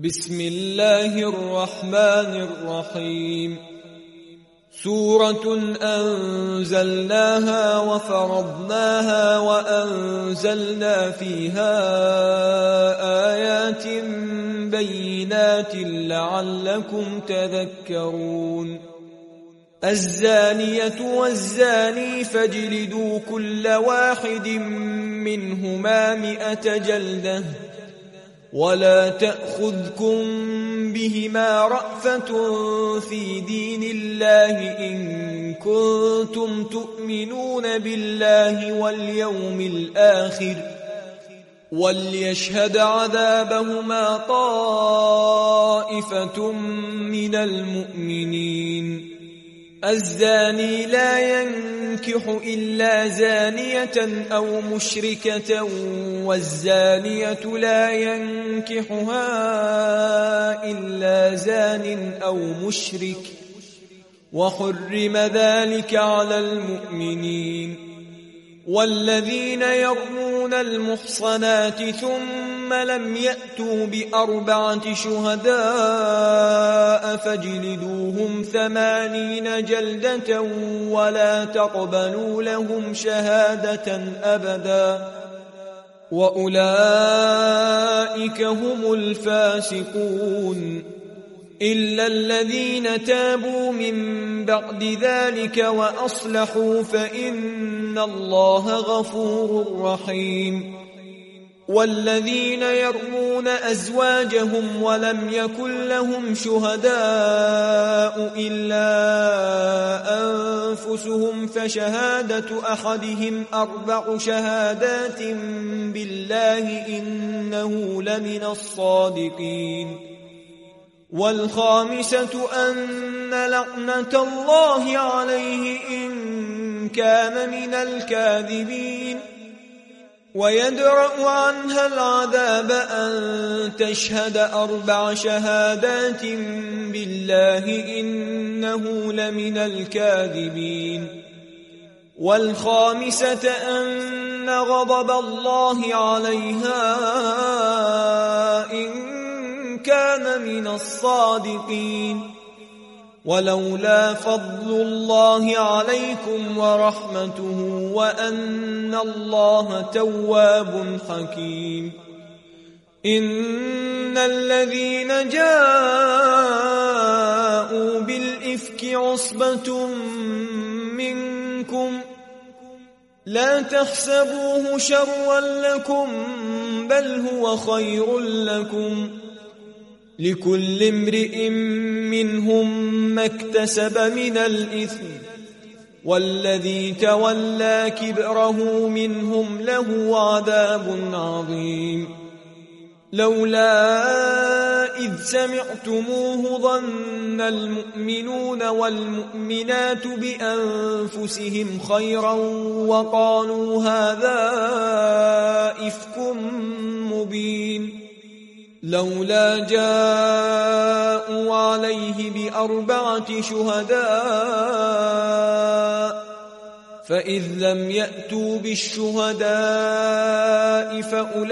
بسم الله الرحمن الرحيم. سورة أنزلناها وفرضناها وأنزلنا فيها آيات بينات لعلكم تذكرون. الزانية والزاني فاجلدوا كل واحد منهما 100 جلدة ولا تأخذكم بهما رأفة في دين الله إن كنتم تؤمنون بالله واليوم الآخر وليشهد عذابهما طائفة من المؤمنين. الزاني لا ينكح إلا زانية أو مشركة والزانية لا ينكحها إلا زان أو مشرك وحرم ذلك على المؤمنين. والذين يرمون المحصنات ثم لم يأتوا ب4 شهداء فاجلدوهم 80 جلدة ولا تقبلوا لهم شهادة أبدا وأولئك هم الفاسقون. إلا الذين تابوا من بعد ذلك وأصلحوا فإن الله غفور رحيم. والذين يرمون أزواجهم ولم يكن لهم شهداء إلا أنفسهم فشهادة أحدهم 4 شهادات بالله إنه لمن الصادقين. والخامسة أن لعنة الله عليه إن كان من الكاذبين. ويدرأ عنها العذاب أن تشهد 4 شهادات بالله إنه لمن الكاذبين. والخامسة أن غضب الله عليها إن كان من الصادقين. ولولا فضل الله عليكم ورحمته وأن الله تواب حكيم. إن الذين جاءوا بالإفك عصبة منكم لا تحسبوه شرا لكم بل هو خير لكم. لكل امرئ منهم ما اكتسب من الإثم والذي تولى كبره منهم له عذاب عظيم. لولا إذ سمعتموه ظن المؤمنون والمؤمنات بأنفسهم خيرا وقالوا هذا إفك مبين. لولا جاءوا عليه ب4 شهداء فإذ لم يأتوا بالشهداء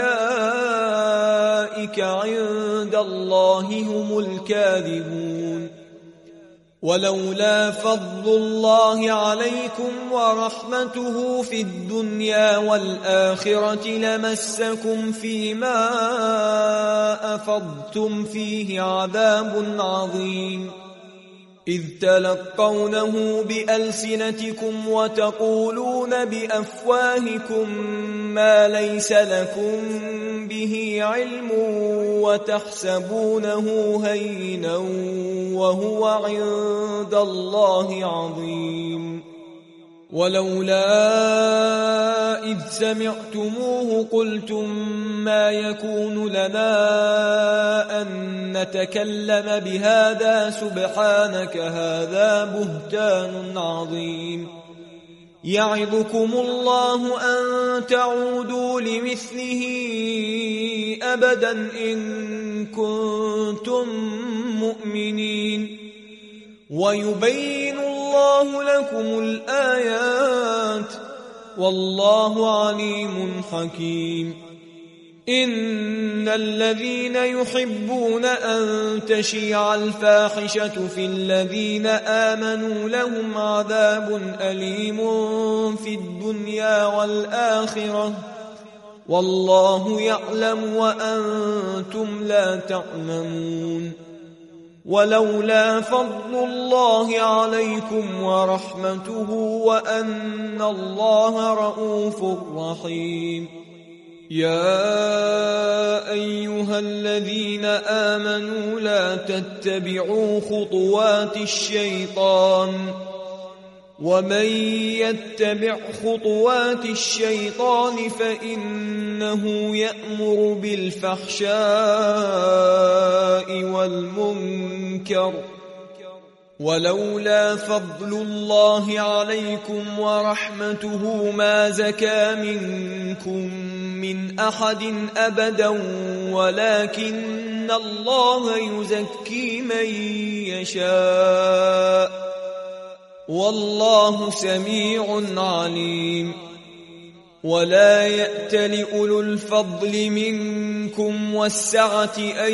فأولئك عند الله هم الكاذبون. ولولا فضل الله عليكم ورحمته في الدنيا والآخرة لمسكم فيما أفضتم فيه عذاب عظيم. إذ تلقونه بألسنتكم وتقولون بأفواهكم ما ليس لكم به علم وتحسبونه هينا وهو عند الله عظيم. ولولا إذ سمعتموه قلتم ما يكون لنا أن نتكلم بهذا سبحانك هذا بهتان عظيم. يعظكم الله أن تعودوا لمثله أبدا إن كنتم مؤمنين. ويبين الله لكم الآيات والله عليم حكيم. إن الذين يحبون أن تشيع الفاحشة في الذين آمنوا لهم عذاب أليم في الدنيا والآخرة والله يعلم وأنتم لا تعلمون. ولولا فضل الله عليكم ورحمته وأن الله رؤوف رحيم. يا أيها الذين آمنوا لا تتبعوا خطوات الشيطان ومن يتبع خطوات الشيطان فإنه يأمر بالفحشاء والمنكر. ولولا فضل الله عليكم ورحمته ما زكى منكم من أحد أبدا ولكن الله يزكي من يشاء والله سميع عليم. ولا يأتل أولو الفضل منكم والسعة أن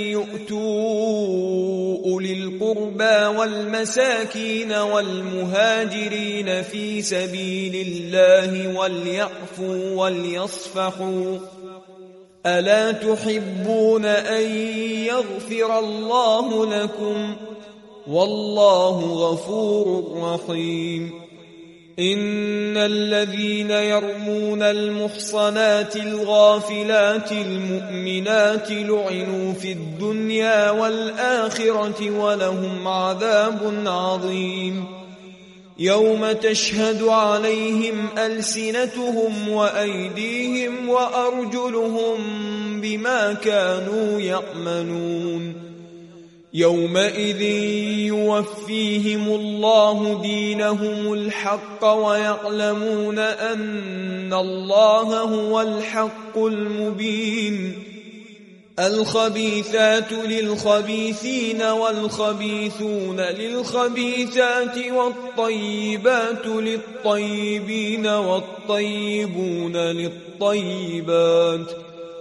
يؤتوا أولي القربى والمساكين والمهاجرين في سبيل الله وليعفوا وليصفحوا ألا تحبون أن يغفر الله لكم والله غفور رحيم. إن الذين يرمون المحصنات الغافلات المؤمنات لعنوا في الدنيا والآخرة ولهم عذاب عظيم. يوم تشهد عليهم ألسنتهم وأيديهم وأرجلهم بما كانوا يعملون. يومئذ يوفيهم الله دينهم الحق ويعلمون أن الله هو الحق المبين. الخبيثات للخبيثين والخبيثون للخبيثات والطيبات للطيبين والطيبون للطيبات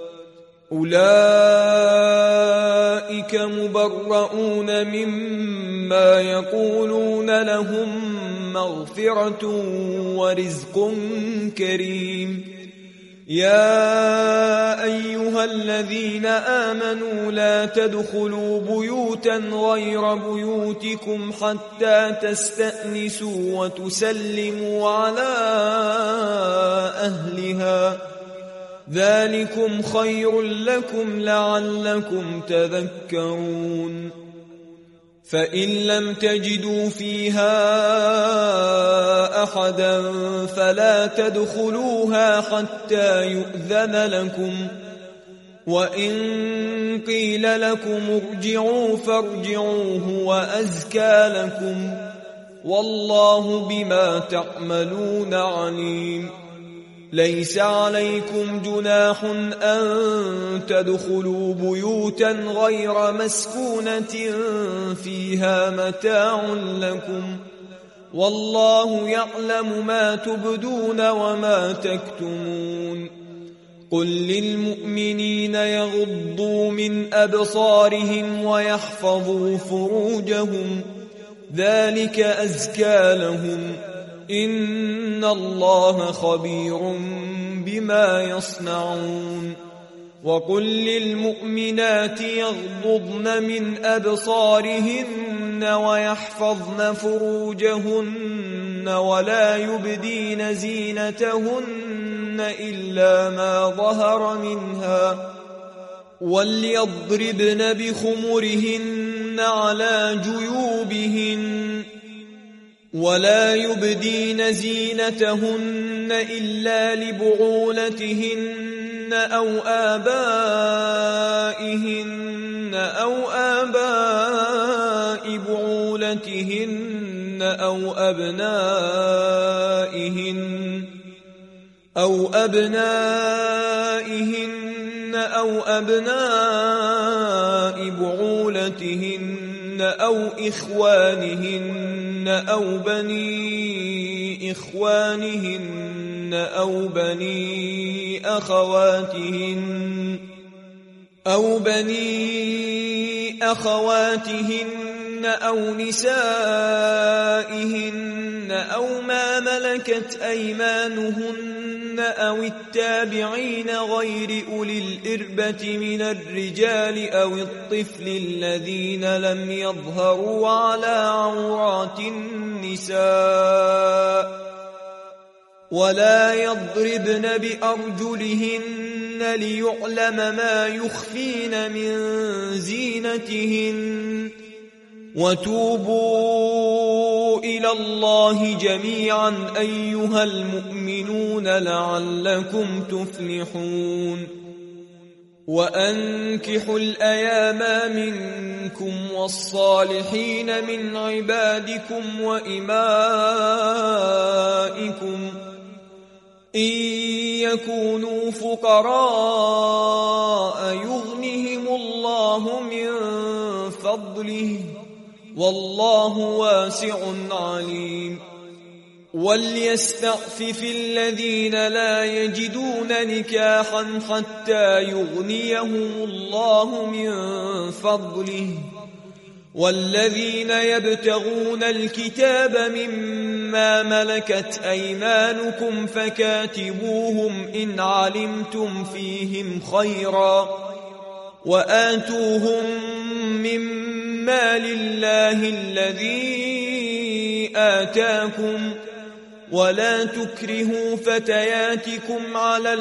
أولئك مبرؤون مما يقولون لهم مغفرة ورزق كريم. يا أيها الذين آمنوا لا تدخلوا بيوتا غير بيوتكم حتى تستأنسوا وتسلموا على أهلها ذلكم خير لكم لعلكم تذكرون. فإن لم تجدوا فيها أحدا فلا تدخلوها حتى يؤذن لكم وإن قيل لكم ارجعوا فارجعوا هو أزكى لكم والله بما تعملون عليم. ليس عليكم جناح أن تدخلوا بيوتا غير مسكونة فيها متاع لكم والله يعلم ما تبدون وما تكتمون. قل للمؤمنين يغضوا من أبصارهم ويحفظوا فروجهم ذلك أزكى لهم إن الله خبير بما يصنعون. وقل للمؤمنات يغضضن من أبصارهن ويحفظن فروجهن ولا يبدين زينتهن إلا ما ظهر منها وليضربن بخمرهن على جيوبهن ولا يبدين زينتهن إلا لبعولتهن أو آبائهن أو آباء بعولتهن أو أبنائهن أو بعولتهن أو إخوانهن أو بني إخوانهن أو بني أخواتهن أو بني أخواتهن أو نسائهن أو ما ملكت أيمانهن أو التابعين غير أولي الإربة من الرجال أو الطفل الذين لم يظهروا على عورات النساء ولا يضربن بأرجلهن ليعلم ما يخفين من زينتهن وتوبوا إلى الله جميعا أيها المؤمنون لعلكم تفلحون وأنكحوا الأيام منكم والصالحين من عبادكم وإمائكم إن يكونوا فقراء يغنهم الله من فضله والله واسع عليم وليستعفف الذين لا يجدون نكاحا حتى يغنيهم الله من فضله والذين يبتغون الكتاب مما ملكت أيمانكم فكاتبوهم إن علمتم فيهم خيرا وآتوهم مما لله الذي آتاكم ولا تكرهوا فتياتكم على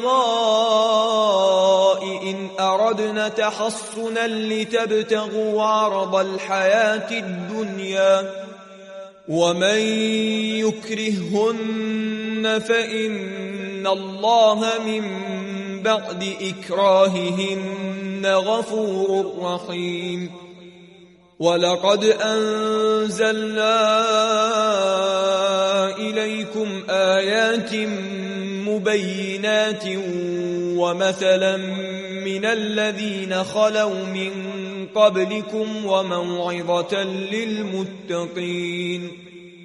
البغاء إن أردنا تحصنا لتبتغوا عرض الحياة الدنيا ومن يكرههن فإن الله من بعد إكراههن غفور رحيم ولقد أنزلنا إليكم آيات مبينات ومثلا من الذين خلوا من قبلكم وموعظة للمتقين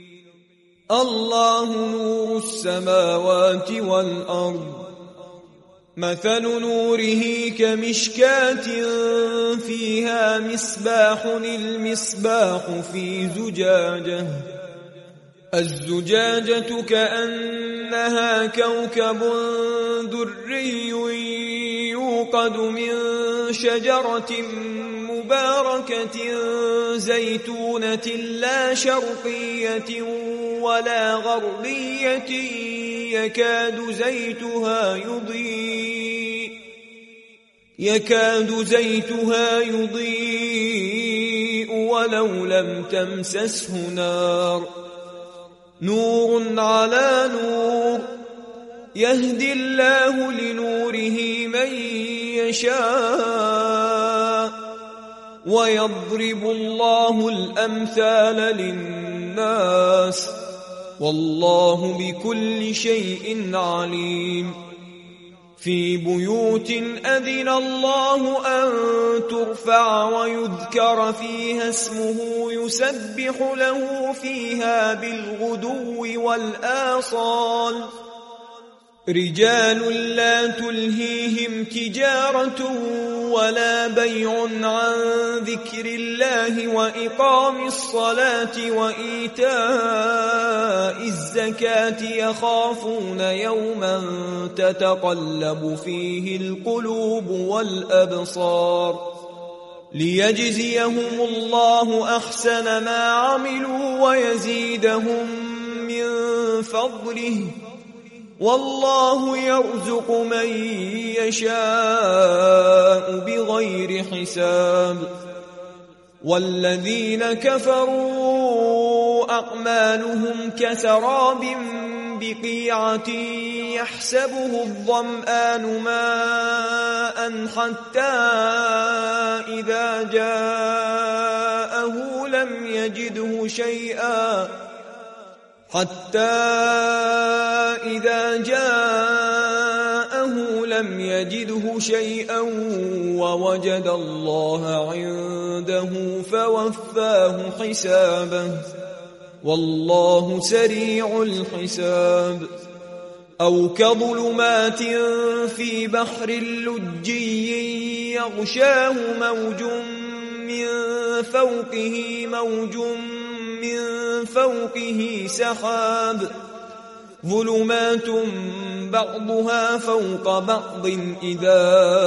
الله نور السماوات والأرض مثل نوره كمشكاة فيها مصباح المصباح في زجاجة الزجاجة كأنها كوكب دري يوقد من شجرة مباركة زيتونة لا شرقية ولا غربية يكاد زيتها يضيء ولو لم تمسسه نار نور على نور يهدي الله لنوره من يشاء ويضرب الله الأمثال للناس والله بكل شيء عليم في بيوت أذن الله أن ترفع ويذكر فيها اسمه يسبح له فيها بالغدو والآصال رجال لا تلهيهم تجارة ولا بيع عن ذكر الله وإقام الصلاة وإيتاء الزكاة يخافون يوما تتقلب فيه القلوب والأبصار ليجزيهم الله أحسن ما عملوا ويزيدهم من فضله والله يرزق من يشاء بغير حساب والذين كفروا أعمالهم كسراب بقيعة يحسبه الظمآن ماء حتى إذا جاءه لم يجده شيئا ووجد الله عنده فوفاه حسابه والله سريع الحساب أو كظلمات في بحر لجي يغشاه موج من فوقه سحاب ظلمات بعضها فوق بعض إذا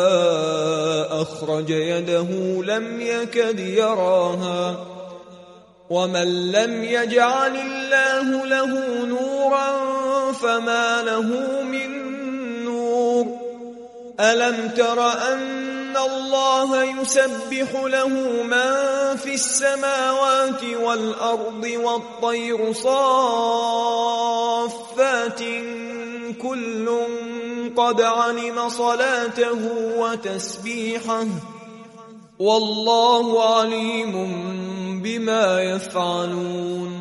أخرج يده لم يكد يراها ومن لم يجعل الله له نورا فما له من نور ألم تر أن الله يسبح له من في السماوات والأرض والطير صافات كل قد علم صلاته وتسبيحه والله عليم بما يفعلون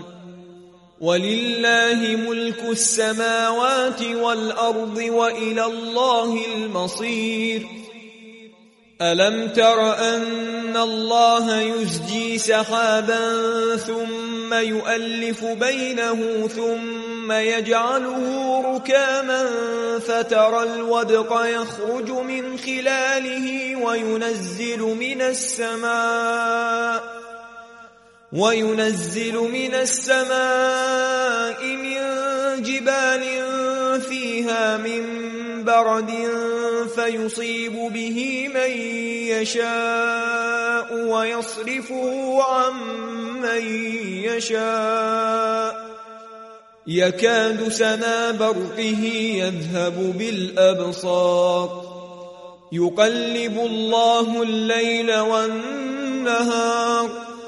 ولله ملك السماوات والأرض وإلى الله المصير ألم تر أن الله يزجي سحابا ثم يؤلف بينه ثم يجعله ركاما فترى الودق يخرج من خلاله وينزل من السماء من جبال فيها من برد فيصيب به من يشاء ويصرفه عن من يشاء يكاد سنا برقه يذهب بالأبصار يقلب الله الليل والنهار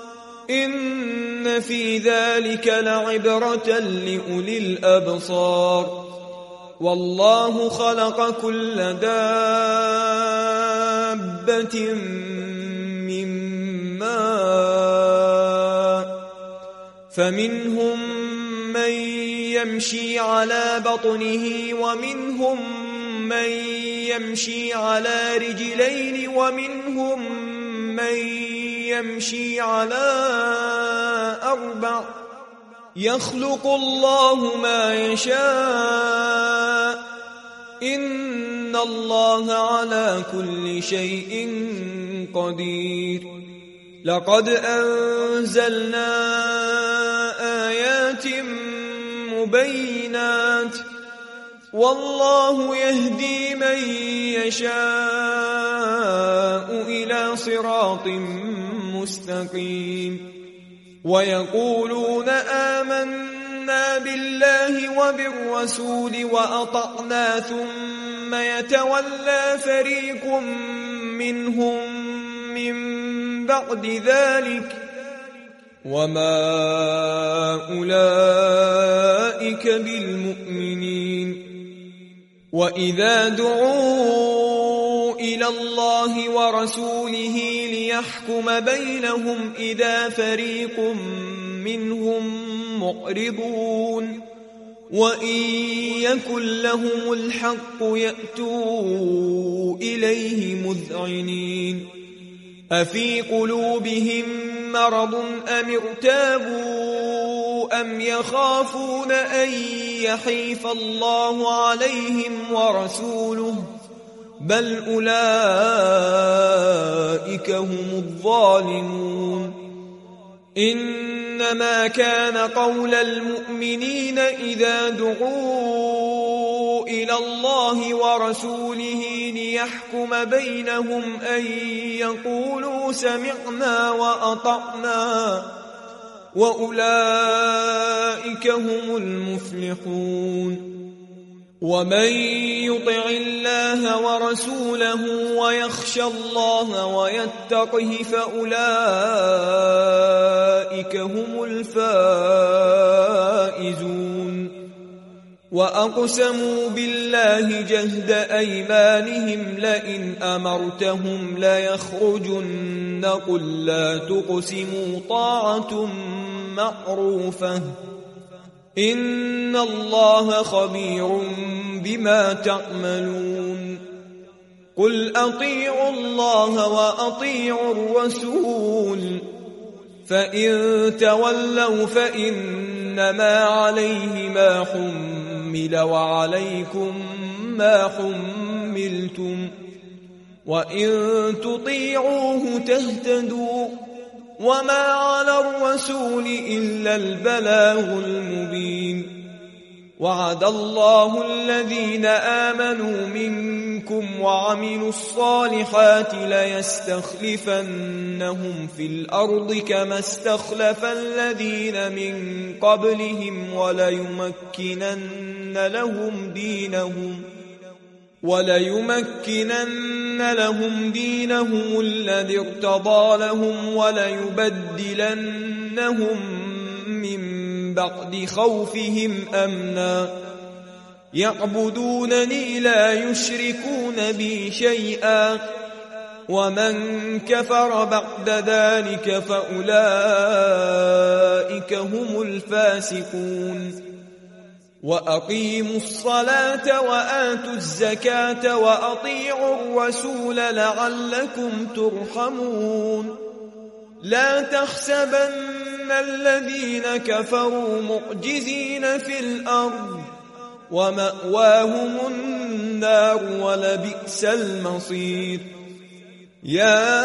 إن في ذلك لعبرة لأولي الأبصار والله خلق كل دابة من ماء فمنهم من يمشي على بطنه ومنهم من يمشي على رجلين ومنهم من يمشي على أربع يخلق الله ما يشاء إن الله على كل شيء قدير لقد أنزلنا آيات مبينات والله يهدي من يشاء إلى صراط مستقيم ويقولون آمنا بالله وبالرسول وأطعنا ثم يتولى فريق منهم من بعد ذلك وما أولئك بالمؤمنين وإذا دعوا إلى الله ورسوله ليحكم بينهم إذا فريق منهم معرضون وإن يكن لهم الحق يأتوا إليه مذعنين أفي قلوبهم مرض أم ارتابوا أم يخافون أن يحيف الله عليهم ورسوله بل أولئك هم الظالمون إنما كان قول المؤمنين إذا دعوا إلى الله ورسوله ليحكم بينهم أن يقولوا سمعنا وأطعنا وأولئك هم المفلحون ومن يطع الله ورسوله ويخشى الله ويتقه فأولئك هم الفائزون وأقسموا بالله جهد أيمانهم لئن أمرتهم ليخرجن قل لا تقسموا طاعة معروفة إن الله خبير بما تعملون قل أطيعوا الله وأطيعوا الرسول فإن تولوا فإنما عليه ما حمل يحمل وعليكم ما حملتم وإن تطيعوه تهتدوا وما على الرسول إلا البلاغ المبين وعد الله الذين آمنوا منكم وعملوا الصالحات ليستخلفنهم في الأرض كما استخلف الذين من قبلهم وليمكنن لهم دينهم الذي ارتضى لهم وليبدلنهم من بعد خوفهم أمنا يعبدونني لا يشركون بي شيئا ومن كفر بعد ذلك فأولئك هم الفاسقون وأقيموا الصلاة وآتوا الزكاة وأطيعوا الرسول لعلكم ترحمون لا تحسبن الذين كفروا معجزين في الأرض ومأواهم النار ولبئس المصير يا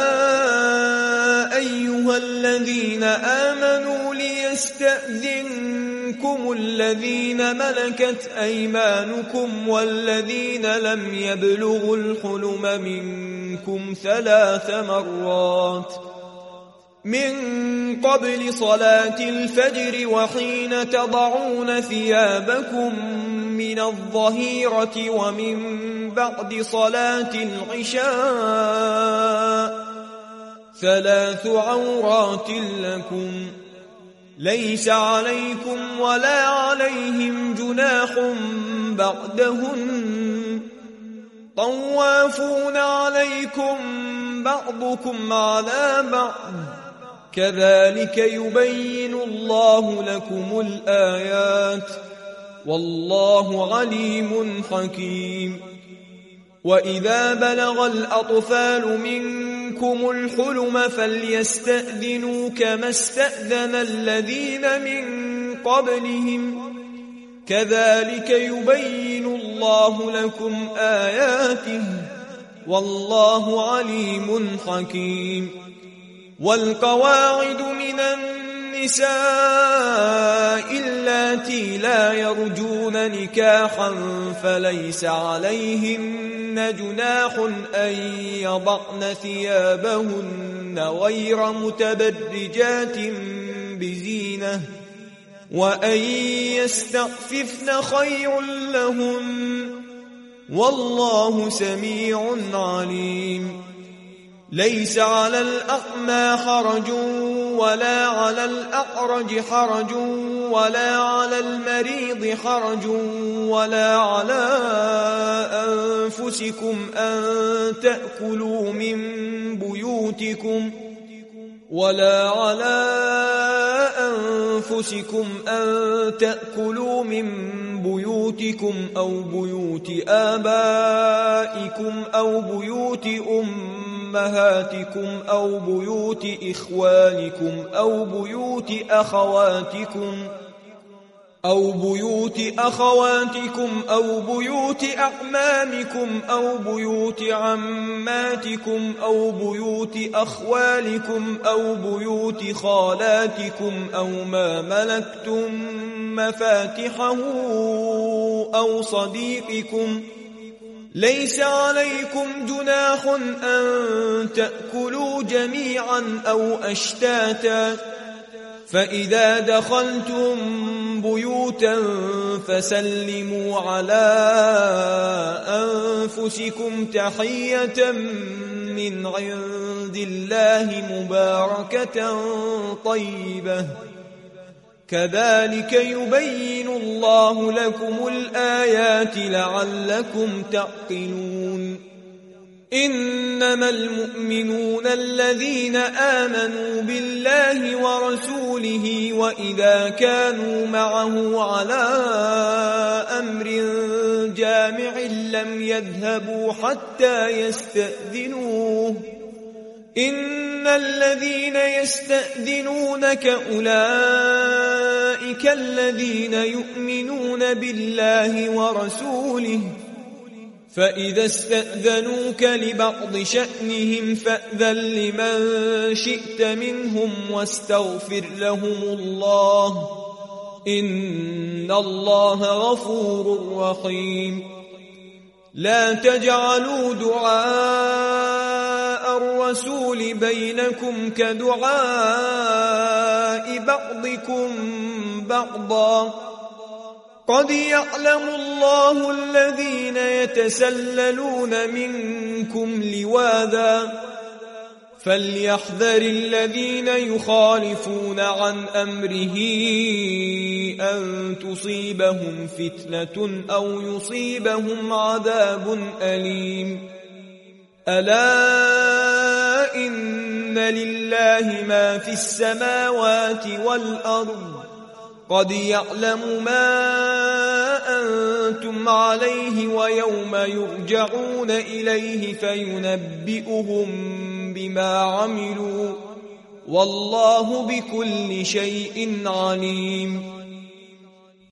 أيها الذين آمنوا ليستأذنكم الذين ملكت أيمانكم والذين لم يبلغوا الحلم منكم 3 مرات من قبل صلاة الفجر وحين تضعون ثيابكم من الظهيرة ومن بعد صلاة العشاء 3 عورات لكم ليس عليكم ولا عليهم جناح بعدهن طوافون عليكم بعضكم على بعض كذلك يبين الله لكم الآيات والله عليم حكيم وإذا بلغ الأطفال منكم الحلم فليستأذنوا كما استأذن الذين من قبلهم كذلك يبين الله لكم آياته والله عليم حكيم والقواعد من النساء اللاتي لا يرجون نكاحا فليس عليهن جناح أن يضعن ثيابهن غير متبرجات بزينة وأن يستعففن خير لهن والله سميع عليم ليس على الأعمى حرج ولا على الأعرج حرج ولا على المريض حرج ولا على أنفسكم أن تأكلوا من بيوتكم أو بيوت آبائكم أو بيوت أمهاتكم أو بيوت إخوانكم أو بيوت أخواتكم أو بيوت أعمامكم أو بيوت عماتكم أو بيوت أخوالكم أو بيوت خالاتكم أو ما ملكتم مفاتحه أو صديقكم ليس عليكم جناح أن تأكلوا جميعا أو أشتاتا فإذا دخلتم بيوتا فسلموا على أنفسكم تحية من عند الله مباركة طيبة كذلك يبين الله لكم الآيات لعلكم تعقلون إنما المؤمنون الذين آمنوا بالله ورسوله وإذا كانوا معه على أمر جامع لم يذهبوا حتى يستأذنوه إن الذين يستأذنونك أولئك أولئك الذين يؤمنون بالله ورسوله فإذا استأذنوك لبعض شأنهم فأذن لمن شئت منهم واستغفر لهم الله إن الله غفور رحيم لا تجعلوا دعاء الرسول بينكم كدعاء بعضكم بعضا قد يعلم الله الذين يتسللون منكم لواذا فليحذر الذين يخالفون عن أمره أن تصيبهم فتنة أو يصيبهم عذاب أليم ألا إن لله ما في السماوات والأرض قد يعلم ما أنتم عليه ويوم يرجعون إليه فينبئهم بما عملوا والله بكل شيء عليم